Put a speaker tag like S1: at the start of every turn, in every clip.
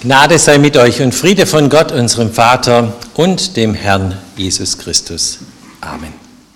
S1: Gnade sei mit euch und Friede von Gott, unserem Vater und dem Herrn Jesus Christus. Amen.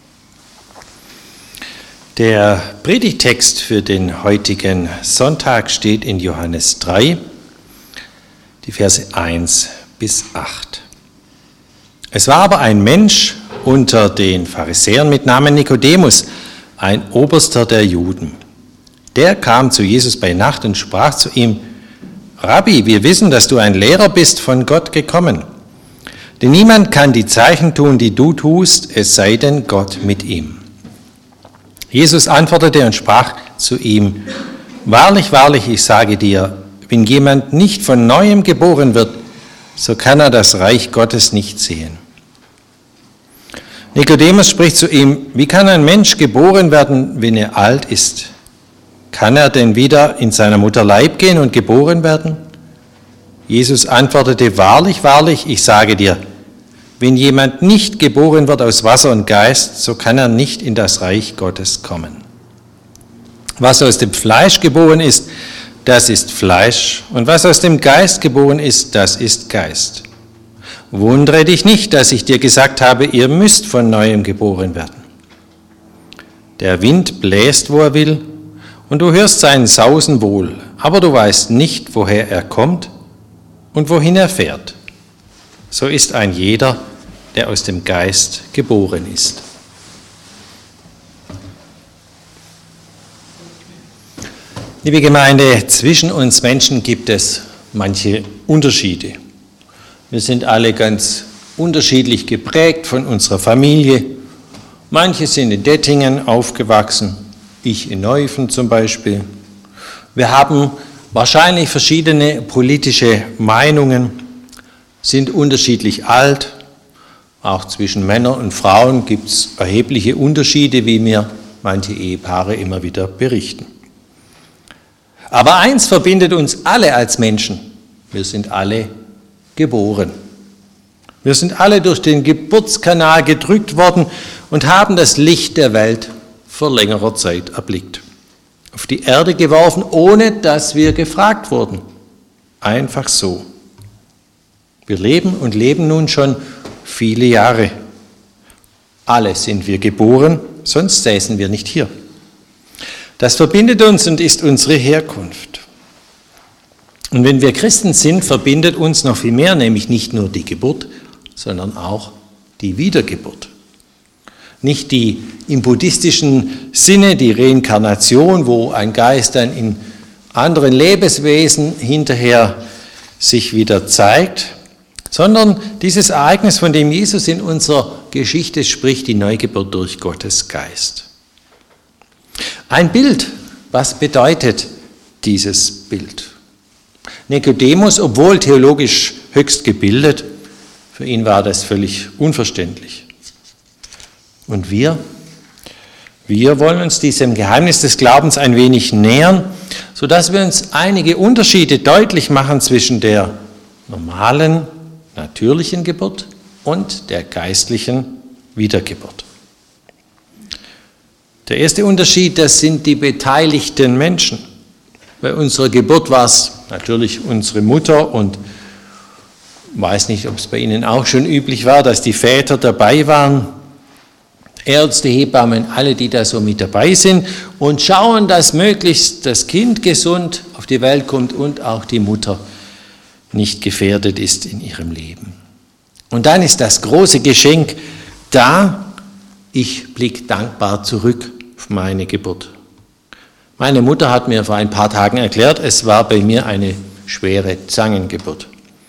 S1: Der Predigtext für den heutigen Sonntag steht in Johannes 3, die Verse 1 bis 8. Es war aber ein Mensch unter den Pharisäern mit Namen Nikodemus, ein Oberster der Juden. Der kam zu Jesus bei Nacht und sprach zu ihm: Rabbi, wir wissen, dass du ein Lehrer bist, von Gott gekommen. Denn niemand kann die Zeichen tun, die du tust, es sei denn Gott mit ihm. Jesus antwortete und sprach zu ihm: Wahrlich, wahrlich, ich sage dir, wenn jemand nicht von Neuem geboren wird, so kann er das Reich Gottes nicht sehen. Nikodemus spricht zu ihm: Wie kann ein Mensch geboren werden, wenn er alt ist? Kann er denn wieder in seiner Mutter Leib gehen und geboren werden? Jesus antwortete: Wahrlich, wahrlich, ich sage dir, wenn jemand nicht geboren wird aus Wasser und Geist, so kann er nicht in das Reich Gottes kommen. Was aus dem Fleisch geboren ist, das ist Fleisch, und was aus dem Geist geboren ist, das ist Geist. Wundere dich nicht, dass ich dir gesagt habe, ihr müsst von Neuem geboren werden. Der Wind bläst, wo er will, und du hörst sein Sausen wohl, aber du weißt nicht, woher er kommt und wohin er fährt. So ist ein jeder, der aus dem Geist geboren ist. Liebe Gemeinde, zwischen uns Menschen gibt es manche Unterschiede. Wir sind alle ganz unterschiedlich geprägt von unserer Familie. Manche sind in Dettingen aufgewachsen, ich in Neuffen zum Beispiel. Wir haben wahrscheinlich verschiedene politische Meinungen, sind unterschiedlich alt. Auch zwischen Männern und Frauen gibt es erhebliche Unterschiede, wie mir manche Ehepaare immer wieder berichten. Aber eins verbindet uns alle als Menschen: wir sind alle geboren. Wir sind alle durch den Geburtskanal gedrückt worden und haben das Licht der Welt vor längerer Zeit erblickt. Auf die Erde geworfen, ohne dass wir gefragt wurden. Einfach so. Wir leben und leben nun schon viele Jahre. Alle sind wir geboren, sonst säßen wir nicht hier. Das verbindet uns und ist unsere Herkunft. Und wenn wir Christen sind, verbindet uns noch viel mehr, nämlich nicht nur die Geburt, sondern auch die Wiedergeburt. Nicht die im buddhistischen Sinne, die Reinkarnation, wo ein Geist dann in anderen Lebenswesen hinterher sich wieder zeigt, sondern dieses Ereignis, von dem Jesus in unserer Geschichte spricht, die Neugeburt durch Gottes Geist. Ein Bild, was bedeutet dieses Bild? Nikodemus, obwohl theologisch höchst gebildet, für ihn war das völlig unverständlich. Und wir wollen uns diesem Geheimnis des Glaubens ein wenig nähern, sodass wir uns einige Unterschiede deutlich machen zwischen der normalen, natürlichen Geburt und der geistlichen Wiedergeburt. Der erste Unterschied, das sind die beteiligten Menschen. Bei unserer Geburt war es natürlich unsere Mutter, und ich weiß nicht, ob es bei Ihnen auch schon üblich war, dass die Väter dabei waren. Ärzte, Hebammen, alle, die da so mit dabei sind und schauen, dass möglichst das Kind gesund auf die Welt kommt und auch die Mutter nicht gefährdet ist in ihrem Leben. Und dann ist das große Geschenk da: ich blicke dankbar zurück auf meine Geburt. Meine Mutter hat mir vor ein paar Tagen erklärt, es war bei mir eine schwere Zangengeburt.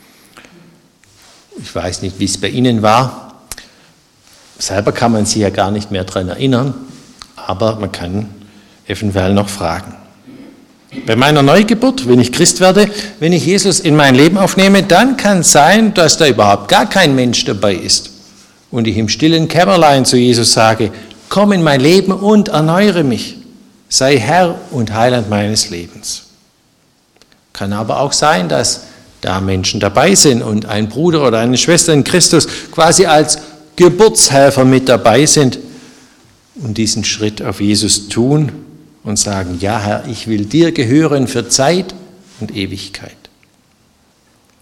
S1: Ich weiß nicht, wie es bei Ihnen war. Selber kann man sich ja gar nicht mehr daran erinnern, aber man kann eventuell noch fragen. Bei meiner Neugeburt, wenn ich Christ werde, wenn ich Jesus in mein Leben aufnehme, dann kann es sein, dass da überhaupt gar kein Mensch dabei ist und ich im stillen Kämmerlein zu Jesus sage: Komm in mein Leben und erneuere mich, sei Herr und Heiland meines Lebens. Kann aber auch sein, dass da Menschen dabei sind und ein Bruder oder eine Schwester in Christus quasi als Geburtshelfer mit dabei sind und diesen Schritt auf Jesus tun und sagen: Ja, Herr, ich will dir gehören für Zeit und Ewigkeit.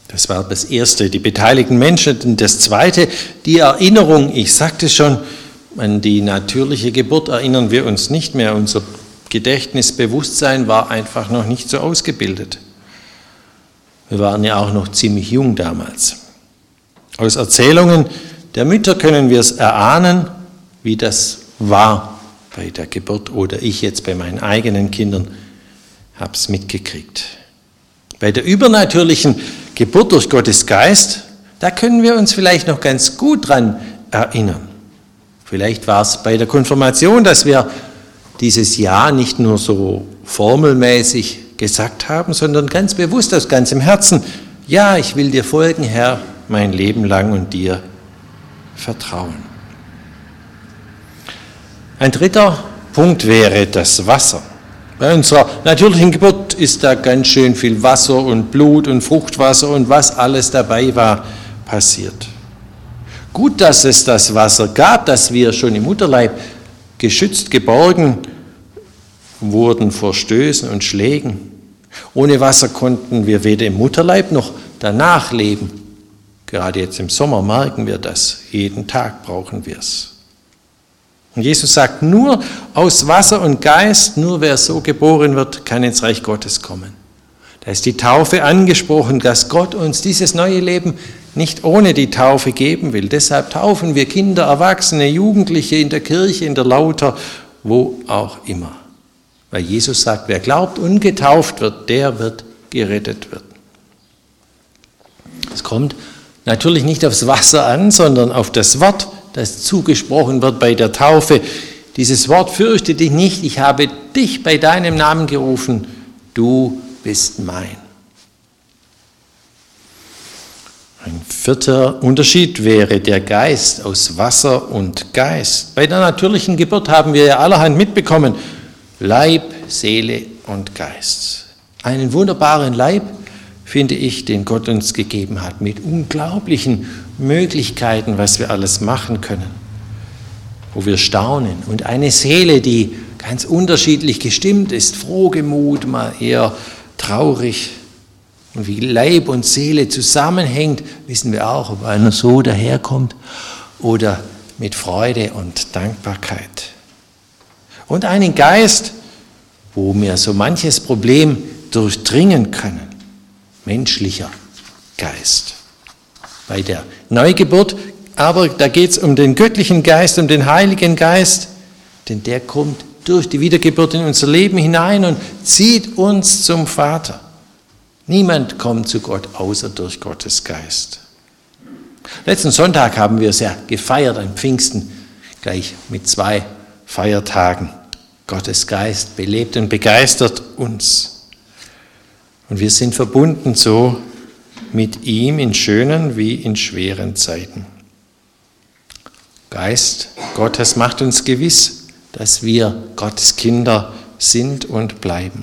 S1: Das war das Erste, die beteiligten Menschen. Und das Zweite, die Erinnerung. Ich sagte schon, an die natürliche Geburt erinnern wir uns nicht mehr. Unser Gedächtnisbewusstsein war einfach noch nicht so ausgebildet. Wir waren ja auch noch ziemlich jung damals. Aus Erzählungen der Mütter können wir es erahnen, wie das war bei der Geburt, oder ich jetzt bei meinen eigenen Kindern habe es mitgekriegt. Bei der übernatürlichen Geburt durch Gottes Geist, da können wir uns vielleicht noch ganz gut dran erinnern. Vielleicht war es bei der Konfirmation, dass wir dieses Ja nicht nur so formelmäßig gesagt haben, sondern ganz bewusst aus ganzem Herzen: Ja, ich will dir folgen, Herr, mein Leben lang und dir vertrauen. Ein dritter Punkt wäre das Wasser. Bei unserer natürlichen Geburt ist da ganz schön viel Wasser und Blut und Fruchtwasser und was alles dabei war, passiert. Gut, dass es das Wasser gab, dass wir schon im Mutterleib geschützt geborgen wurden vor Stößen und Schlägen. Ohne Wasser konnten wir weder im Mutterleib noch danach leben. Gerade jetzt im Sommer merken wir das. Jeden Tag brauchen wir es. Und Jesus sagt, nur aus Wasser und Geist, nur wer so geboren wird, kann ins Reich Gottes kommen. Da ist die Taufe angesprochen, dass Gott uns dieses neue Leben nicht ohne die Taufe geben will. Deshalb taufen wir Kinder, Erwachsene, Jugendliche in der Kirche, in der Lauter, wo auch immer. Weil Jesus sagt, wer glaubt und getauft wird, der wird gerettet werden. Es kommt natürlich nicht aufs Wasser an, sondern auf das Wort, das zugesprochen wird bei der Taufe. Dieses Wort: Fürchte dich nicht, ich habe dich bei deinem Namen gerufen, du bist mein. Ein vierter Unterschied wäre der Geist aus Wasser und Geist. Bei der natürlichen Geburt haben wir ja allerhand mitbekommen: Leib, Seele und Geist. Einen wunderbaren Leib, finde ich, den Gott uns gegeben hat, mit unglaublichen Möglichkeiten, was wir alles machen können, wo wir staunen. Und eine Seele, die ganz unterschiedlich gestimmt ist, frohgemut, mal eher traurig. Und wie Leib und Seele zusammenhängt, wissen wir auch, ob einer so daherkommt oder mit Freude und Dankbarkeit. Und einen Geist, wo wir so manches Problem durchdringen können. Menschlicher Geist. Bei der Neugeburt, aber da geht es um den göttlichen Geist, um den Heiligen Geist, denn der kommt durch die Wiedergeburt in unser Leben hinein und zieht uns zum Vater. Niemand kommt zu Gott außer durch Gottes Geist. Letzten Sonntag haben wir es ja gefeiert an Pfingsten, gleich mit 2 Feiertagen. Gottes Geist belebt und begeistert uns. Und wir sind verbunden so mit ihm in schönen wie in schweren Zeiten. Geist Gottes macht uns gewiss, dass wir Gottes Kinder sind und bleiben.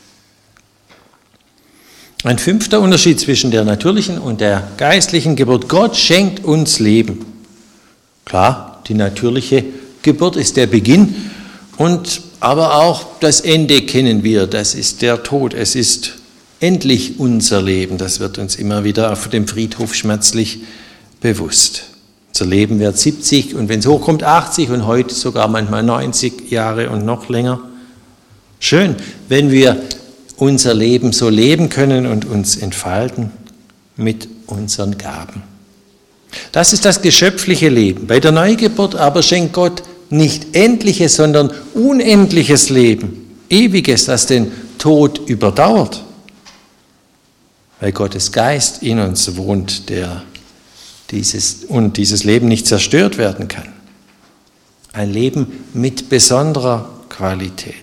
S1: Ein 5. Unterschied zwischen der natürlichen und der geistlichen Geburt: Gott schenkt uns Leben. Klar, die natürliche Geburt ist der Beginn, aber auch das Ende kennen wir, das ist der Tod. Es ist endlich unser Leben, das wird uns immer wieder auf dem Friedhof schmerzlich bewusst. Unser Leben wird 70 und wenn es hochkommt 80 und heute sogar manchmal 90 Jahre und noch länger. Schön, wenn wir unser Leben so leben können und uns entfalten mit unseren Gaben. Das ist das geschöpfliche Leben. Bei der Neugeburt aber schenkt Gott nicht endliches, sondern unendliches Leben, ewiges, das den Tod überdauert. Weil Gottes Geist in uns wohnt, dieses Leben nicht zerstört werden kann. Ein Leben mit besonderer Qualität.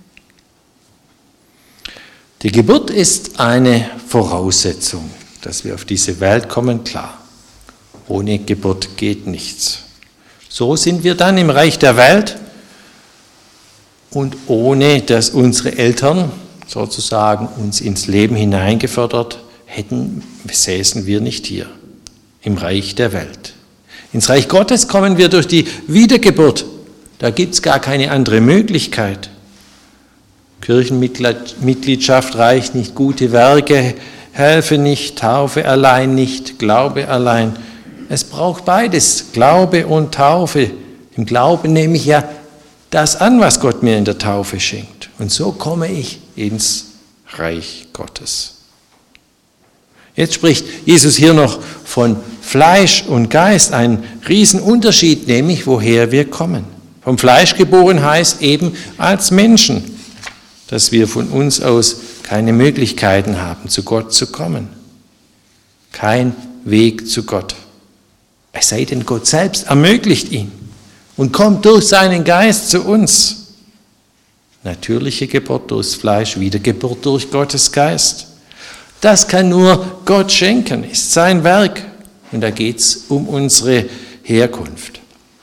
S1: Die Geburt ist eine Voraussetzung, dass wir auf diese Welt kommen, klar. Ohne Geburt geht nichts. So sind wir dann im Reich der Welt und ohne dass unsere Eltern sozusagen uns ins Leben hineingefördert hätten, säßen wir nicht hier im Reich der Welt. Ins Reich Gottes kommen wir durch die Wiedergeburt. Da gibt es gar keine andere Möglichkeit. Kirchenmitgliedschaft reicht nicht, gute Werke helfe nicht, Taufe allein nicht, Glaube allein. Es braucht beides, Glaube und Taufe. Im Glauben nehme ich ja das an, was Gott mir in der Taufe schenkt. Und so komme ich ins Reich Gottes. Jetzt spricht Jesus hier noch von Fleisch und Geist, ein Riesenunterschied, nämlich woher wir kommen. Vom Fleisch geboren heißt eben als Menschen, dass wir von uns aus keine Möglichkeiten haben, zu Gott zu kommen. Kein Weg zu Gott. Es sei denn, Gott selbst ermöglicht ihn und kommt durch seinen Geist zu uns. Natürliche Geburt durchs Fleisch, Wiedergeburt durch Gottes Geist. Das kann nur Gott schenken, ist sein Werk. Und da geht es um unsere Herkunft.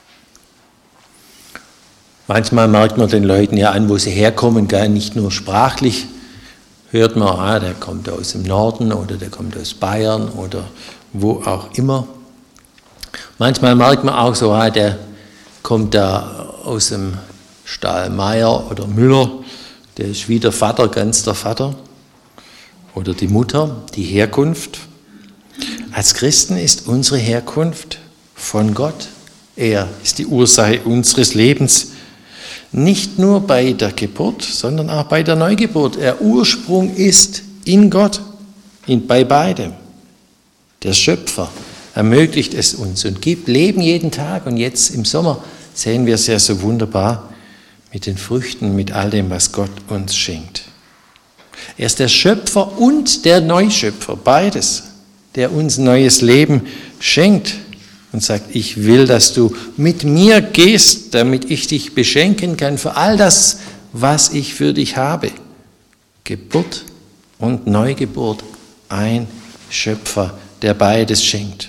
S1: Manchmal merkt man den Leuten ja an, wo sie herkommen, gar nicht nur sprachlich. Hört man, der kommt aus dem Norden oder der kommt aus Bayern oder wo auch immer. Manchmal merkt man auch so, der kommt da aus dem Stahl Meier oder Müller, der ist wie der Vater, ganz der Vater. Oder die Mutter, die Herkunft. Als Christen ist unsere Herkunft von Gott. Er ist die Ursache unseres Lebens. Nicht nur bei der Geburt, sondern auch bei der Neugeburt. Der Ursprung ist in Gott, bei beidem. Der Schöpfer ermöglicht es uns und gibt Leben jeden Tag. Und jetzt im Sommer sehen wir es ja so wunderbar mit den Früchten, mit all dem, was Gott uns schenkt. Er ist der Schöpfer und der Neuschöpfer, beides, der uns neues Leben schenkt und sagt, ich will, dass du mit mir gehst, damit ich dich beschenken kann für all das, was ich für dich habe. Geburt und Neugeburt, ein Schöpfer, der beides schenkt.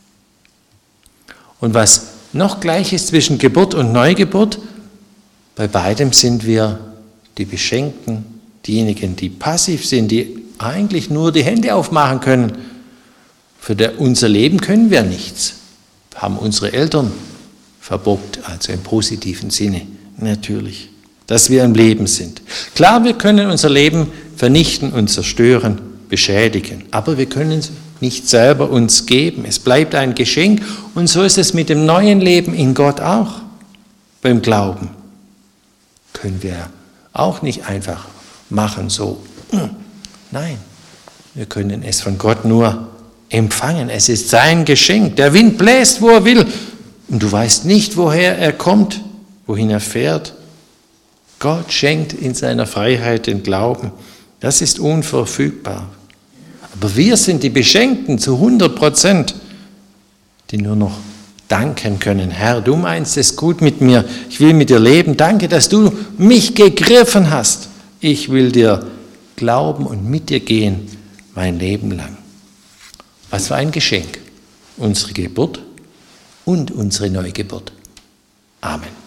S1: Und was noch gleich ist zwischen Geburt und Neugeburt, bei beidem sind wir die Beschenkten, diejenigen, die passiv sind, die eigentlich nur die Hände aufmachen können. Für unser Leben können wir nichts. Haben unsere Eltern verbockt, also im positiven Sinne natürlich, dass wir im Leben sind. Klar, wir können unser Leben vernichten und zerstören, beschädigen, aber wir können es nicht selber uns geben. Es bleibt ein Geschenk und so ist es mit dem neuen Leben in Gott auch. Beim Glauben können wir auch nicht einfach machen so. Nein, wir können es von Gott nur empfangen. Es ist sein Geschenk. Der Wind bläst, wo er will. Und du weißt nicht, woher er kommt, wohin er fährt. Gott schenkt in seiner Freiheit den Glauben. Das ist unverfügbar. Aber wir sind die Beschenkten zu 100%, die nur noch danken können. Herr, du meinst es gut mit mir. Ich will mit dir leben. Danke, dass du mich gegriffen hast. Ich will dir glauben und mit dir gehen mein Leben lang. Was für ein Geschenk. Unsere Geburt und unsere Neugeburt. Amen.